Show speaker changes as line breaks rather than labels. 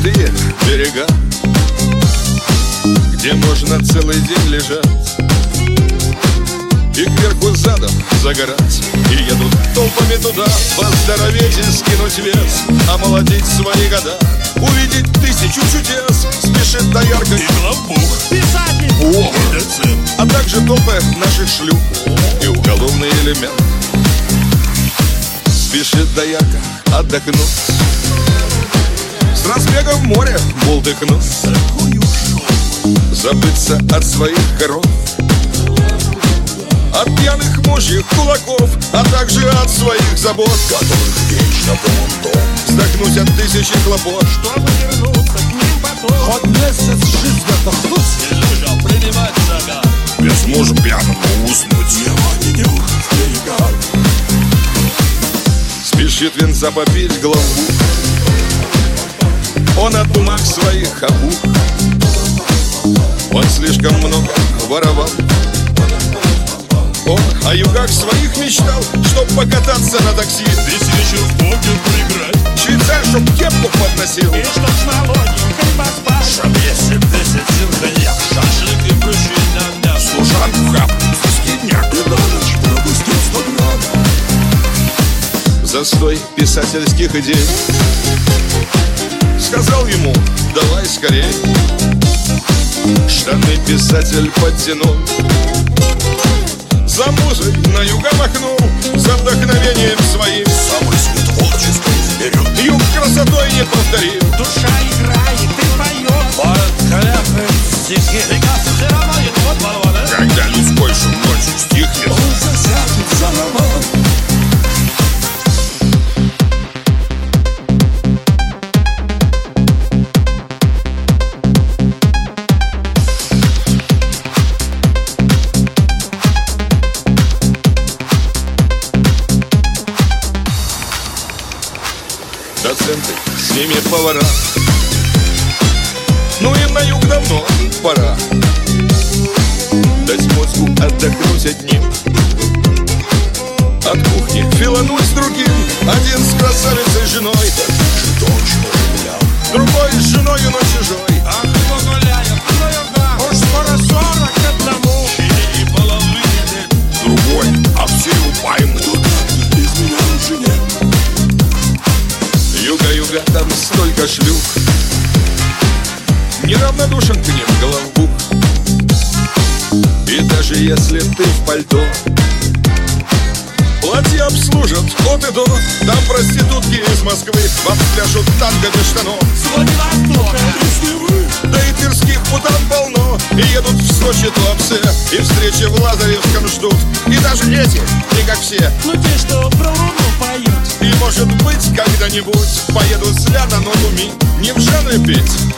крутые берега, где можно целый день лежать и кверху задом загорать. И едут толпами туда поздороветь и скинуть вес, омолодить свои года, увидеть тысячу чудес. Спешит доярка
и главбух,
писатель, а также толпы наших шлюх и уголовный элемент. Спешит доярка отдохнуть, с разбега в море бултыхнуть, забыться от своих коров, от пьяных мужьих кулаков, а также от своих забот,
которых вечно полон.
вздохнуть от тысячи хлопот,
чтобы вернуться к ним потом.
Хоть месяц жизнь отдохнуть,
Илюша, принимать загад.
Без мужа пьяному уснуть. Я не берега.
спешит венца попить главу. Он от бумаг своих опух, он слишком много воровал. Он о югах своих мечтал, чтоб покататься на такси,
Весь вечер в покер поиграть.
швейцар, чтоб кепку подносил,
И чтоб с молоденькой поспать.
Чтоб 10 тысяч коньяк, шашлык и прочие на служанку хапнуть за скидняк. И на ночь пропустить 100 грамм.
застой писательских идей. Сказал ему: давай скорей. Штаны писатель подтянул, за музой на юга махнул, за вдохновением своим.
Самый свет творческой вперед.
Юг красотой не повторим.
Душа играет и поет.
Город каляпает стихи.
Прекрасно, все равно вот баллоны.
Когда людской шум ночью стихнет, он засядет за роман.
Доценты, с ними повара. Ну им на юг давно пора. Дать мозгу отдохнуть одним, от кухни филануть с другим. Один с красавицей женой, другой с женою, но чужой.
Ах, кто гуляет на югах, уж скоро 41.
4 половины, другой, а все его поймут. Без меня уже нет.
Юга-юга, там столько шлюх, неравнодушен к ним головбух. И даже если ты в пальто, платье обслужат от и до. Там проститутки из Москвы вам спляшут танго без штанов.
С Владивостока.
Да и тверских путан полно, и едут в Сочи туапсе, и встречи в Лазаревском ждут. И даже эти, не как все,
Ну те, что про луну поют.
и может быть когда-нибудь поедут с ля на ногу ми, не в Жанны петь,